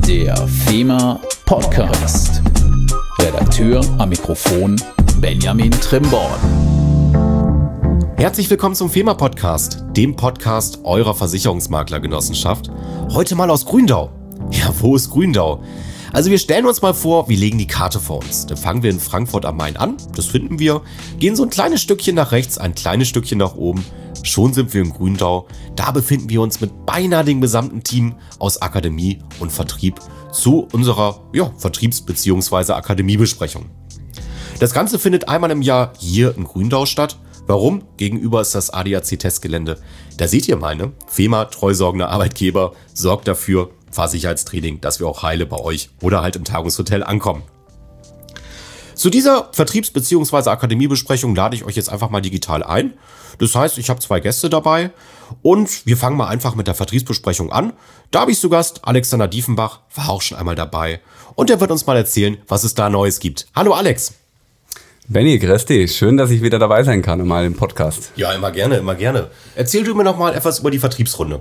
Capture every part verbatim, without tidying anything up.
Der FEMA Podcast. Redakteur am Mikrofon Benjamin Trimborn. Herzlich willkommen zum FEMA Podcast, dem Podcast eurer Versicherungsmaklergenossenschaft. Heute mal aus Gründau. Ja, wo ist Gründau? Also wir stellen uns mal vor, wir legen die Karte vor uns. Dann fangen wir in Frankfurt am Main an, das finden wir, gehen so ein kleines Stückchen nach rechts, ein kleines Stückchen nach oben. Schon sind wir in Gründau. Da befinden wir uns mit beinahe dem gesamten Team aus Akademie und Vertrieb zu unserer ja, Vertriebs- bzw. Akademiebesprechung. Das Ganze findet einmal im Jahr hier in Gründau statt. Warum? Gegenüber ist das A D A C-Testgelände. Da seht ihr mal, ne? FEMA, treusorgender Arbeitgeber, sorgt dafür, Fahrsicherheitstraining, dass wir auch heile bei euch oder halt im Tagungshotel ankommen. Zu dieser Vertriebs- bzw. Akademiebesprechung lade ich euch jetzt einfach mal digital ein. Das heißt, ich habe zwei Gäste dabei und wir fangen mal einfach mit der Vertriebsbesprechung an. Da habe ich zu Gast Alexander Diefenbach, war auch schon einmal dabei und er wird uns mal erzählen, was es da Neues gibt. Hallo Alex. Benni, grüß dich. Schön, dass ich wieder dabei sein kann, mal im Podcast. Ja, immer gerne, immer gerne. Erzähl du mir noch mal etwas über die Vertriebsrunde.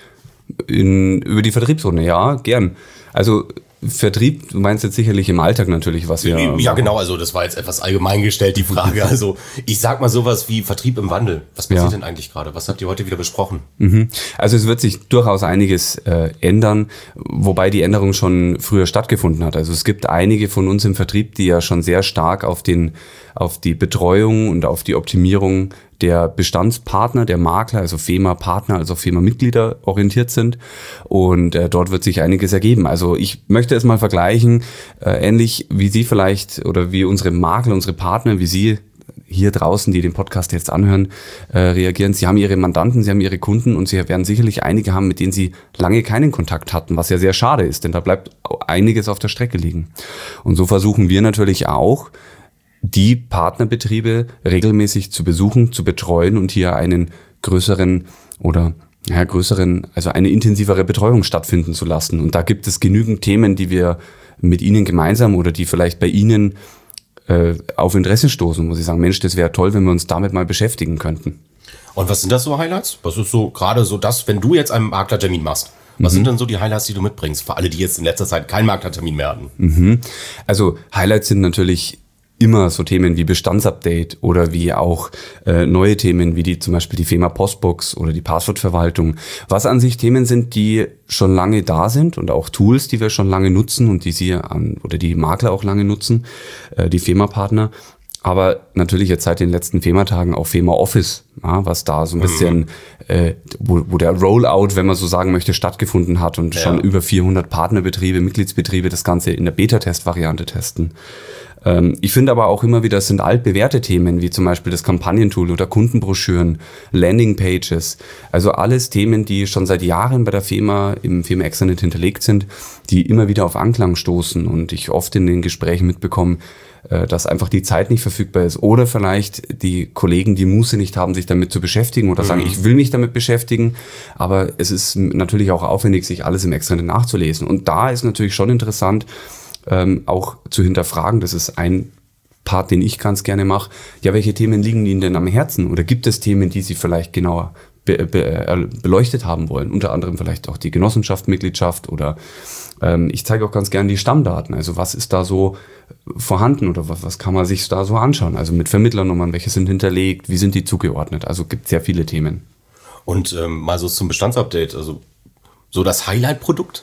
In, über die Vertriebsrunde, ja, gern. Also Vertrieb, du meinst jetzt sicherlich im Alltag natürlich, was wir... Ja, machen. Genau, also das war jetzt etwas allgemein gestellt, die Frage. Also ich sag mal sowas wie Vertrieb im Wandel. Was passiert ja. denn eigentlich gerade? Was habt ihr heute wieder besprochen? Mhm. Also es wird sich durchaus einiges äh, ändern, wobei die Änderung schon früher stattgefunden hat. Also es gibt einige von uns im Vertrieb, die ja schon sehr stark auf den auf die Betreuung und auf die Optimierung der Bestandspartner, der Makler, also FEMA-Partner, also FEMA-Mitglieder orientiert sind. Und äh, dort wird sich einiges ergeben. Also ich möchte es mal vergleichen, äh, ähnlich wie Sie vielleicht oder wie unsere Makler, unsere Partner, wie Sie hier draußen, die den Podcast jetzt anhören, äh, reagieren. Sie haben Ihre Mandanten, Sie haben Ihre Kunden und Sie werden sicherlich einige haben, mit denen Sie lange keinen Kontakt hatten, was ja sehr schade ist, denn da bleibt einiges auf der Strecke liegen. Und so versuchen wir natürlich auch, die Partnerbetriebe regelmäßig zu besuchen, zu betreuen und hier einen größeren oder ja, größeren, also eine intensivere Betreuung stattfinden zu lassen. Und da gibt es genügend Themen, die wir mit Ihnen gemeinsam oder die vielleicht bei Ihnen äh, auf Interesse stoßen, wo Sie sagen, Mensch, das wäre toll, wenn wir uns damit mal beschäftigen könnten. Und was sind das so Highlights? Was ist so gerade so das, wenn du jetzt einen Maklertermin machst? Was mhm. sind denn so die Highlights, die du mitbringst? Für alle, die jetzt in letzter Zeit keinen Maklertermin mehr hatten. Mhm. Also Highlights sind natürlich immer so Themen wie Bestandsupdate oder wie auch äh, neue Themen wie die zum Beispiel die FEMA Postbox oder die Passwortverwaltung, was an sich Themen sind, die schon lange da sind und auch Tools, die wir schon lange nutzen und die Sie an, oder die Makler auch lange nutzen, äh, die FEMA-Partner. Aber natürlich jetzt seit den letzten FEMA-Tagen auch FEMA Office, ja, was da so ein bisschen, äh, wo, wo der Rollout, wenn man so sagen möchte, stattgefunden hat und ja. schon über vierhundert Partnerbetriebe, Mitgliedsbetriebe das Ganze in der Beta-Test-Variante testen. Ähm, ich finde aber auch immer wieder, es sind altbewährte Themen, wie zum Beispiel das Kampagnentool oder Kundenbroschüren, Landingpages. Also alles Themen, die schon seit Jahren bei der FEMA im FEMA Extranet hinterlegt sind, die immer wieder auf Anklang stoßen und ich oft in den Gesprächen mitbekomme, dass einfach die Zeit nicht verfügbar ist oder vielleicht die Kollegen die Muße nicht haben, sich damit zu beschäftigen oder sagen, mhm. ich will mich damit beschäftigen, aber es ist natürlich auch aufwendig, sich alles im Extranet nachzulesen. Und da ist natürlich schon interessant, ähm, auch zu hinterfragen, das ist ein Part, den ich ganz gerne mache, ja, welche Themen liegen Ihnen denn am Herzen oder gibt es Themen, die Sie vielleicht genauer be- be- beleuchtet haben wollen, unter anderem vielleicht auch die Genossenschaft, Mitgliedschaft oder ähm, ich zeige auch ganz gerne die Stammdaten, also was ist da so vorhanden oder was, was kann man sich da so anschauen? Also mit Vermittlernummern, welche sind hinterlegt, wie sind die zugeordnet? Also gibt sehr viele Themen. Und ähm, mal so zum Bestandsupdate, also so das Highlight-Produkt?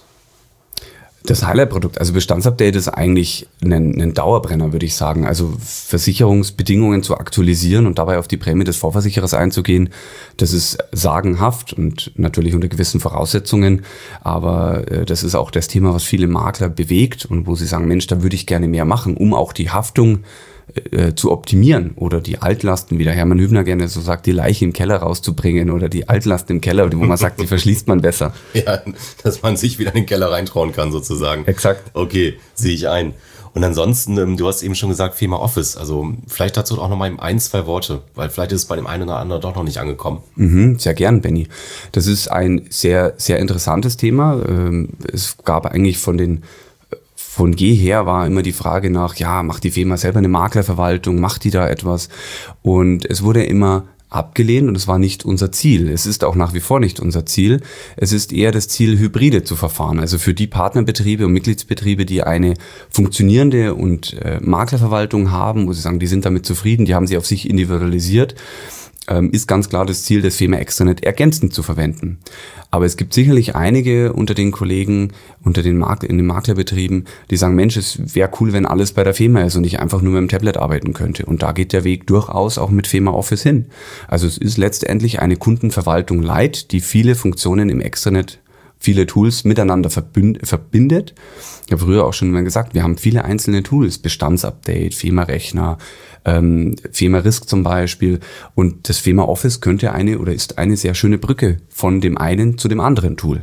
Das Highlight-Produkt, also Bestandsupdate ist eigentlich ein, ein Dauerbrenner, würde ich sagen. Also Versicherungsbedingungen zu aktualisieren und dabei auf die Prämie des Vorversicherers einzugehen, das ist sagenhaft und natürlich unter gewissen Voraussetzungen. Aber äh, das ist auch das Thema, was viele Makler bewegt und wo sie sagen, Mensch, da würde ich gerne mehr machen, um auch die Haftung äh, zu optimieren oder die Altlasten, wie der Hermann Hübner gerne so sagt, die Leiche im Keller rauszubringen oder die Altlasten im Keller, wo man sagt, die verschließt man besser. Ja, dass man sich wieder in den Keller reintrauen kann sozusagen. Exakt. Okay, sehe ich ein. Und ansonsten, ähm, du hast eben schon gesagt, FEMA Office, also vielleicht dazu auch noch mal ein, zwei Worte, weil vielleicht ist es bei dem einen oder anderen doch noch nicht angekommen. Mhm, sehr gern, Benni. Das ist ein sehr, sehr interessantes Thema. Es gab eigentlich von den Von jeher war immer die Frage nach, ja, macht die FEMA selber eine Maklerverwaltung, macht die da etwas? Und es wurde immer abgelehnt und es war nicht unser Ziel. Es ist auch nach wie vor nicht unser Ziel. Es ist eher das Ziel, hybride zu verfahren. Also für die Partnerbetriebe und Mitgliedsbetriebe, die eine funktionierende und äh, Maklerverwaltung haben, wo sie sagen, die sind damit zufrieden, die haben sie auf sich individualisiert, ähm, ist ganz klar das Ziel, das FEMA Extranet ergänzend zu verwenden. Aber es gibt sicherlich einige unter den Kollegen, unter den Mark- in den Maklerbetrieben, die sagen, Mensch, es wäre cool, wenn alles bei der FEMA ist und ich einfach nur mit dem Tablet arbeiten könnte. Und da geht der Weg durchaus auch mit FEMA Office hin. Also es ist letztendlich eine Kundenverwaltung light, die viele Funktionen im Extranet, viele Tools miteinander verbünd- verbindet. Ich habe früher auch schon mal gesagt, wir haben viele einzelne Tools, Bestandsupdate, FEMA-Rechner, ähm, FEMA Risk zum Beispiel. Und das FEMA Office könnte eine oder ist eine sehr schöne Brücke von dem einen zu dem anderen Tool.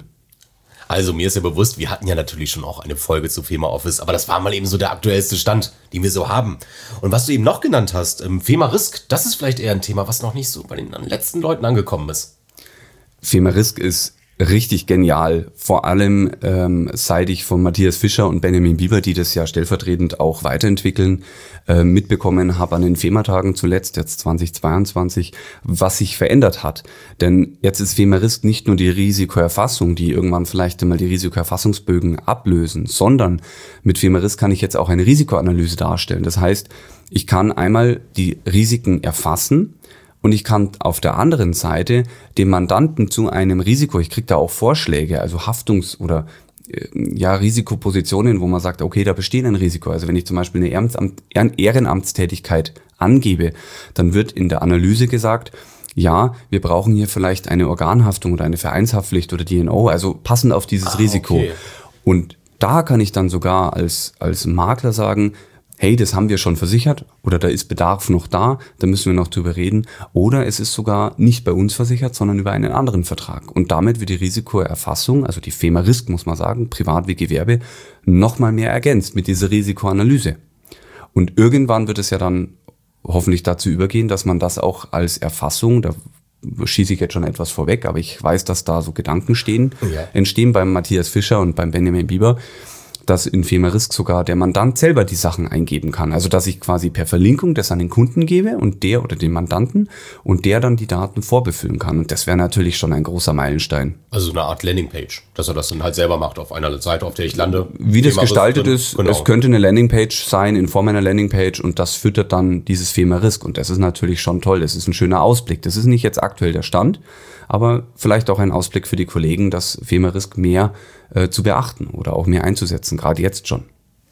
Also mir ist ja bewusst, wir hatten ja natürlich schon auch eine Folge zu FEMA Office, aber das war mal eben so der aktuellste Stand, den wir so haben. Und was du eben noch genannt hast, ähm, FEMA Risk, das ist vielleicht eher ein Thema, was noch nicht so bei den letzten Leuten angekommen ist. FEMA Risk ist richtig genial, vor allem ähm, seit ich von Matthias Fischer und Benjamin Bieber, die das ja stellvertretend auch weiterentwickeln, äh, mitbekommen habe an den FEMA-Tagen zuletzt, jetzt zweitausendzweiundzwanzig, was sich verändert hat. Denn jetzt ist FEMA Risk nicht nur die Risikoerfassung, die irgendwann vielleicht einmal die Risikoerfassungsbögen ablösen, sondern mit FEMA Risk kann ich jetzt auch eine Risikoanalyse darstellen. Das heißt, ich kann einmal die Risiken erfassen, und ich kann auf der anderen Seite dem Mandanten zu einem Risiko, ich kriege da auch Vorschläge, also Haftungs- oder äh, ja Risikopositionen, wo man sagt, okay, da besteht ein Risiko. Also wenn ich zum Beispiel eine Ehrenamt, Ehrenamtstätigkeit angebe, dann wird in der Analyse gesagt, ja, wir brauchen hier vielleicht eine Organhaftung oder eine Vereinshaftpflicht oder D N O, also passend auf dieses ah, Risiko. Okay. Und da kann ich dann sogar als, als Makler sagen, hey, das haben wir schon versichert oder da ist Bedarf noch da, da müssen wir noch drüber reden. Oder es ist sogar nicht bei uns versichert, sondern über einen anderen Vertrag. Und damit wird die Risikoerfassung, also die FEMA Risk, muss man sagen, privat wie Gewerbe, nochmal mehr ergänzt mit dieser Risikoanalyse. Und irgendwann wird es ja dann hoffentlich dazu übergehen, dass man das auch als Erfassung, da schieße ich jetzt schon etwas vorweg, aber ich weiß, dass da so Gedanken stehen, ja. entstehen beim Matthias Fischer und beim Benjamin Bieber, dass in FEMA Risk sogar der Mandant selber die Sachen eingeben kann. Also dass ich quasi per Verlinkung das an den Kunden gebe und der oder den Mandanten und der dann die Daten vorbefüllen kann. Und das wäre natürlich schon ein großer Meilenstein. Also eine Art Landingpage, dass er das dann halt selber macht auf einer Seite, auf der ich lande. Wie das gestaltet ist, genau. Es könnte eine Landingpage sein in Form einer Landingpage und das füttert dann dieses FEMA Risk. Und das ist natürlich schon toll. Das ist ein schöner Ausblick. Das ist nicht jetzt aktuell der Stand, aber vielleicht auch ein Ausblick für die Kollegen, das FEMA Risk mehr äh, zu beachten oder auch mehr einzusetzen, gerade jetzt schon.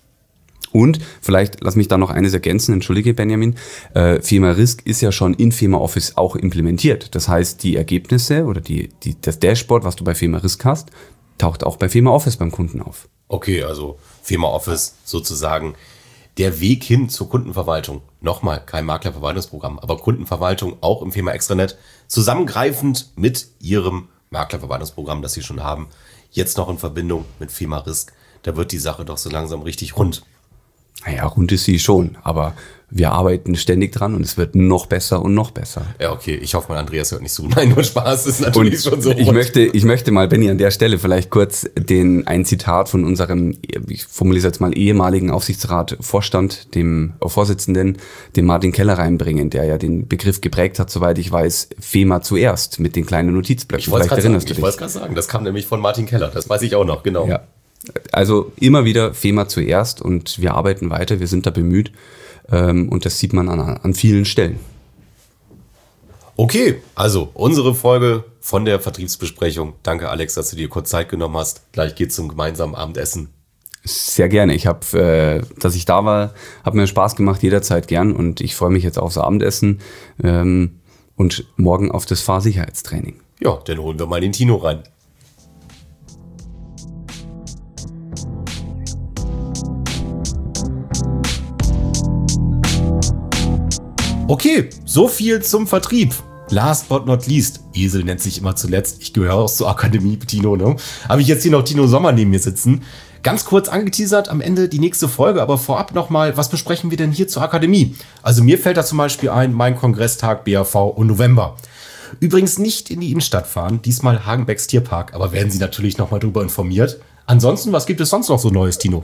Und vielleicht, lass mich da noch eines ergänzen, entschuldige Benjamin, äh, FEMA Risk ist ja schon in FEMA Office auch implementiert. Das heißt, die Ergebnisse oder die, die, das Dashboard, was du bei FEMA Risk hast, taucht auch bei FEMA Office beim Kunden auf. Okay, also FEMA Office sozusagen der Weg hin zur Kundenverwaltung. Nochmal, kein Maklerverwaltungsprogramm, aber Kundenverwaltung auch im FEMA Extranet, zusammengreifend mit Ihrem Maklerverwaltungsprogramm, das Sie schon haben, jetzt noch in Verbindung mit FEMA Risk. Da wird die Sache doch so langsam richtig rund. Naja, rund ist sie schon, aber wir arbeiten ständig dran und es wird noch besser und noch besser. Ja, okay, ich hoffe mal, Andreas hört nicht zu. Nein, nur Spaß, ist natürlich und schon so rund. Ich möchte, ich möchte mal, Benni, an der Stelle vielleicht kurz den, ein Zitat von unserem, ich formuliere es jetzt mal, ehemaligen Aufsichtsratvorstand, dem Vorsitzenden, dem Martin Keller reinbringen, der ja den Begriff geprägt hat, soweit ich weiß, FEMA zuerst mit den kleinen Notizblöcken. Ich wollte es gerade sagen, das kam nämlich von Martin Keller, das weiß ich auch noch, genau. Ja. Also immer wieder FEMA zuerst und wir arbeiten weiter, wir sind da bemüht ähm, und das sieht man an, an vielen Stellen. Okay, also unsere Folge von der Vertriebsbesprechung. Danke Alex, dass du dir kurz Zeit genommen hast. Gleich geht's zum gemeinsamen Abendessen. Sehr gerne. Ich habe, äh, dass ich da war, hat mir Spaß gemacht, jederzeit gern und ich freue mich jetzt aufs Abendessen ähm, und morgen auf das Fahrsicherheitstraining. Ja, dann holen wir mal den Tino rein. Okay, so viel zum Vertrieb. Last but not least, Esel nennt sich immer zuletzt, ich gehöre auch zur Akademie, Tino, ne? Habe ich jetzt hier noch Tino Sommer neben mir sitzen. Ganz kurz angeteasert, am Ende die nächste Folge, aber vorab nochmal, was besprechen wir denn hier zur Akademie? Also mir fällt da zum Beispiel ein, mein Kongresstag B A V im November. Übrigens nicht in die Innenstadt fahren, diesmal Hagenbecks Tierpark, aber werden Sie natürlich nochmal drüber informiert. Ansonsten, was gibt es sonst noch so Neues, Tino?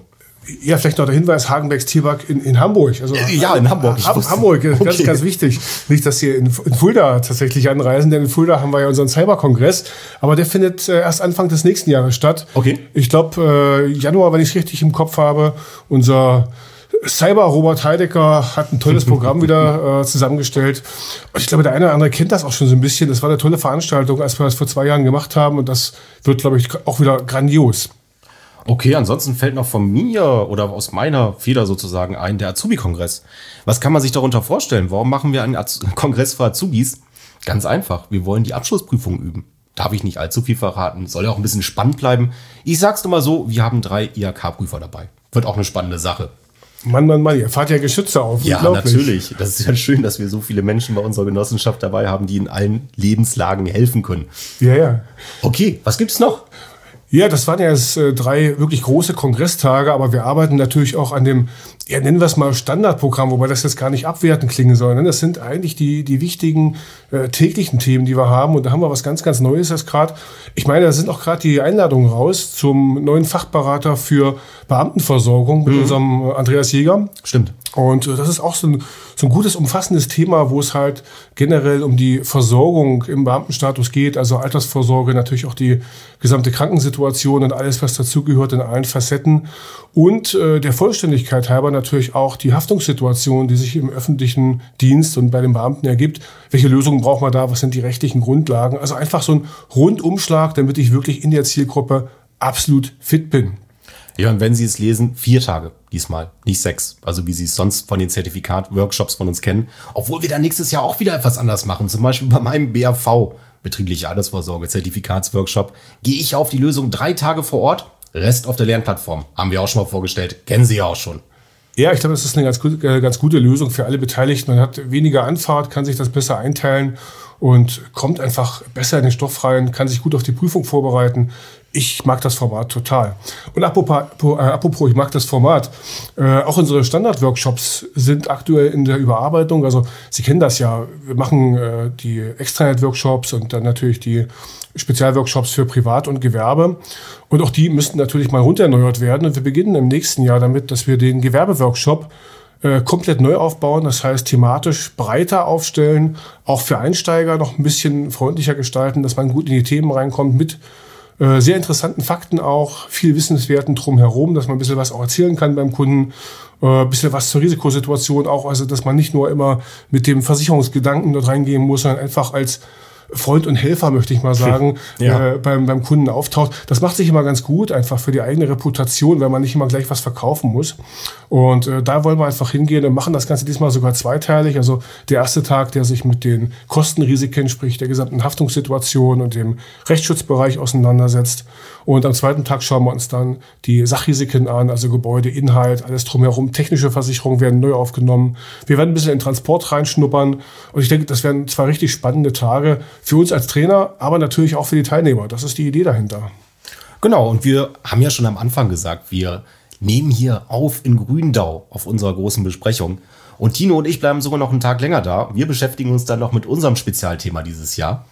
Ja, vielleicht noch der Hinweis, Hagenbecks Tierpark in, in Hamburg. Also, ja, in Hamburg. Ha- Hamburg, ganz, okay. ganz wichtig. Nicht, dass Sie in, in Fulda tatsächlich anreisen, denn in Fulda haben wir ja unseren Cyberkongress. Aber der findet äh, erst Anfang des nächsten Jahres statt. Okay. Ich glaube, äh, Januar, wenn ich es richtig im Kopf habe. Unser Cyber Robert Heidecker hat ein tolles Programm wieder äh, zusammengestellt. Und ich glaube, der eine oder andere kennt das auch schon so ein bisschen. Das war eine tolle Veranstaltung, als wir das vor zwei Jahren gemacht haben. Und das wird, glaube ich, auch wieder grandios. Okay, ansonsten fällt noch von mir oder aus meiner Feder sozusagen ein, der Azubi-Kongress. Was kann man sich darunter vorstellen? Warum machen wir einen Az- Kongress für Azubis? Ganz einfach, wir wollen die Abschlussprüfung üben. Darf ich nicht allzu viel verraten, soll ja auch ein bisschen spannend bleiben. Ich sag's nur mal so, wir haben drei I H K-Prüfer dabei. Wird auch eine spannende Sache. Mann, Mann, Mann, ihr fahrt ja Geschütze auf. Ja, natürlich. Das ist ja schön, dass wir so viele Menschen bei unserer Genossenschaft dabei haben, die in allen Lebenslagen helfen können. Ja, ja. Okay, was gibt's noch? Ja, das waren ja jetzt äh, drei wirklich große Kongresstage, aber wir arbeiten natürlich auch an dem, ja, nennen wir es mal Standardprogramm, wobei das jetzt gar nicht abwertend klingen soll. Ne? Das sind eigentlich die, die wichtigen äh, täglichen Themen, die wir haben. Und da haben wir was ganz, ganz Neues jetzt gerade. Ich meine, da sind auch gerade die Einladungen raus zum neuen Fachberater für Beamtenversorgung mit mhm. unserem Andreas Jäger. Stimmt. Und äh, das ist auch so ein, so ein gutes, umfassendes Thema, wo es halt generell um die Versorgung im Beamtenstatus geht, also Altersvorsorge, natürlich auch die gesamte Krankensituation und alles, was dazugehört in allen Facetten. Und äh, der Vollständigkeit halber natürlich auch die Haftungssituation, die sich im öffentlichen Dienst und bei den Beamten ergibt. Welche Lösungen braucht man da? Was sind die rechtlichen Grundlagen? Also einfach so ein Rundumschlag, damit ich wirklich in der Zielgruppe absolut fit bin. Ja, und wenn Sie es lesen, vier Tage diesmal, nicht sechs. Also wie Sie es sonst von den Zertifikat-Workshops von uns kennen. Obwohl wir dann nächstes Jahr auch wieder etwas anders machen. Zum Beispiel bei meinem B A V, betriebliche Altersvorsorge, Zertifikatsworkshop, gehe ich auf die Lösung drei Tage vor Ort, Rest auf der Lernplattform. Haben wir auch schon mal vorgestellt, kennen Sie ja auch schon. Ja, ich glaube, das ist eine ganz, gut, äh, ganz gute Lösung für alle Beteiligten. Man hat weniger Anfahrt, kann sich das besser einteilen und kommt einfach besser in den Stoff rein, kann sich gut auf die Prüfung vorbereiten. Ich mag das Format total. Und apropos, äh, apropos ich mag das Format, äh, auch unsere Standard-Workshops sind aktuell in der Überarbeitung. Also Sie kennen das ja, wir machen äh, die Extranet-Workshops und dann natürlich die Spezialworkshops für Privat und Gewerbe. Und auch die müssten natürlich mal runtererneuert werden. Und wir beginnen im nächsten Jahr damit, dass wir den Gewerbeworkshop äh, komplett neu aufbauen. Das heißt, thematisch breiter aufstellen, auch für Einsteiger noch ein bisschen freundlicher gestalten, dass man gut in die Themen reinkommt mit äh, sehr interessanten Fakten auch, viel Wissenswerten drumherum, dass man ein bisschen was auch erzählen kann beim Kunden. Ein äh, bisschen was zur Risikosituation auch, also dass man nicht nur immer mit dem Versicherungsgedanken dort reingehen muss, sondern einfach als Freund und Helfer, möchte ich mal sagen, ja. äh, beim, beim Kunden auftaucht. Das macht sich immer ganz gut, einfach für die eigene Reputation, weil man nicht immer gleich was verkaufen muss. Und äh, da wollen wir einfach hingehen und machen das Ganze diesmal sogar zweiteilig. Also der erste Tag, der sich mit den Kostenrisiken, sprich der gesamten Haftungssituation und dem Rechtsschutzbereich auseinandersetzt. Und am zweiten Tag schauen wir uns dann die Sachrisiken an, also Gebäude, Inhalt, alles drumherum. Technische Versicherungen werden neu aufgenommen. Wir werden ein bisschen in Transport reinschnuppern. Und ich denke, das werden zwei richtig spannende Tage für uns als Trainer, aber natürlich auch für die Teilnehmer. Das ist die Idee dahinter. Genau, und wir haben ja schon am Anfang gesagt, wir nehmen hier auf in Gründau auf unserer großen Besprechung. Und Tino und ich bleiben sogar noch einen Tag länger da. Wir beschäftigen uns dann noch mit unserem Spezialthema dieses Jahr.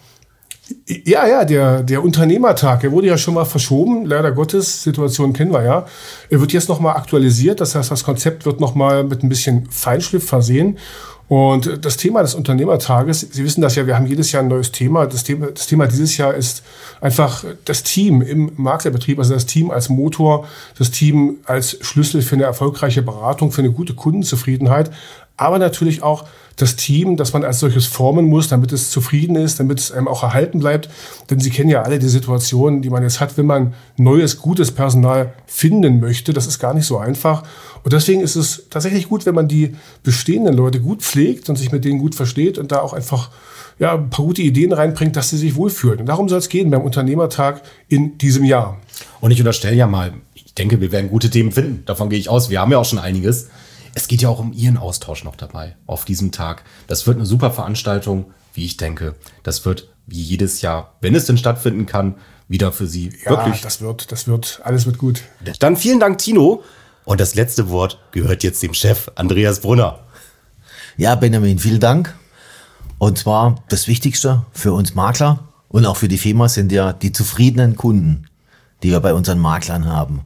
Ja, ja, der, der Unternehmertag, der wurde ja schon mal verschoben, leider Gottes, Situation kennen wir ja. Er wird jetzt nochmal aktualisiert, das heißt, das Konzept wird nochmal mit ein bisschen Feinschliff versehen. Und das Thema des Unternehmertages, Sie wissen das ja, wir haben jedes Jahr ein neues Thema. Das Thema, das Thema dieses Jahr ist einfach das Team im Maklerbetrieb, also das Team als Motor, das Team als Schlüssel für eine erfolgreiche Beratung, für eine gute Kundenzufriedenheit, aber natürlich auch das Team, das man als solches formen muss, damit es zufrieden ist, damit es einem auch erhalten bleibt. Denn Sie kennen ja alle die Situationen, die man jetzt hat, wenn man neues, gutes Personal finden möchte. Das ist gar nicht so einfach. Und deswegen ist es tatsächlich gut, wenn man die bestehenden Leute gut pflegt und sich mit denen gut versteht und da auch einfach ja, ein paar gute Ideen reinbringt, dass sie sich wohlfühlen. Und darum soll es gehen beim Unternehmertag in diesem Jahr. Und ich unterstelle ja mal, ich denke, wir werden gute Themen finden. Davon gehe ich aus. Wir haben ja auch schon einiges. Es geht ja auch um Ihren Austausch noch dabei auf diesem Tag. Das wird eine super Veranstaltung, wie ich denke. Das wird wie jedes Jahr, wenn es denn stattfinden kann, wieder für Sie ja, wirklich. das wird, das wird, alles wird gut. Dann vielen Dank, Tino. Und das letzte Wort gehört jetzt dem Chef, Andreas Brunner. Ja, Benjamin, vielen Dank. Und zwar das Wichtigste für uns Makler und auch für die F E M A sind ja die zufriedenen Kunden, die wir bei unseren Maklern haben.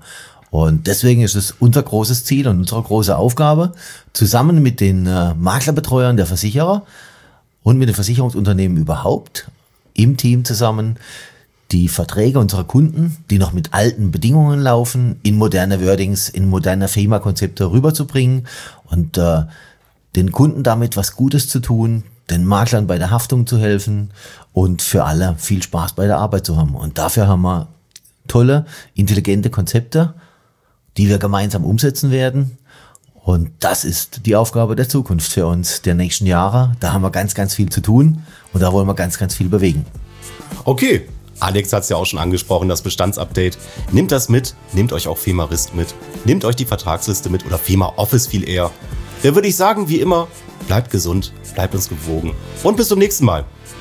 Und deswegen ist es unser großes Ziel und unsere große Aufgabe, zusammen mit den äh, Maklerbetreuern der Versicherer und mit den Versicherungsunternehmen überhaupt im Team zusammen die Verträge unserer Kunden, die noch mit alten Bedingungen laufen, in moderne Wordings, in moderne FEMA-Konzepte rüberzubringen und äh, den Kunden damit was Gutes zu tun, den Maklern bei der Haftung zu helfen und für alle viel Spaß bei der Arbeit zu haben. Und dafür haben wir tolle, intelligente Konzepte, die wir gemeinsam umsetzen werden. Und das ist die Aufgabe der Zukunft für uns, der nächsten Jahre. Da haben wir ganz, ganz viel zu tun und da wollen wir ganz, ganz viel bewegen. Okay, Alex hat es ja auch schon angesprochen, das Bestandsupdate. Nehmt das mit, nehmt euch auch FEMA Risk mit, nehmt euch die Vertragsliste mit oder FEMA Office viel eher. Da würde ich sagen, wie immer, bleibt gesund, bleibt uns gewogen und bis zum nächsten Mal.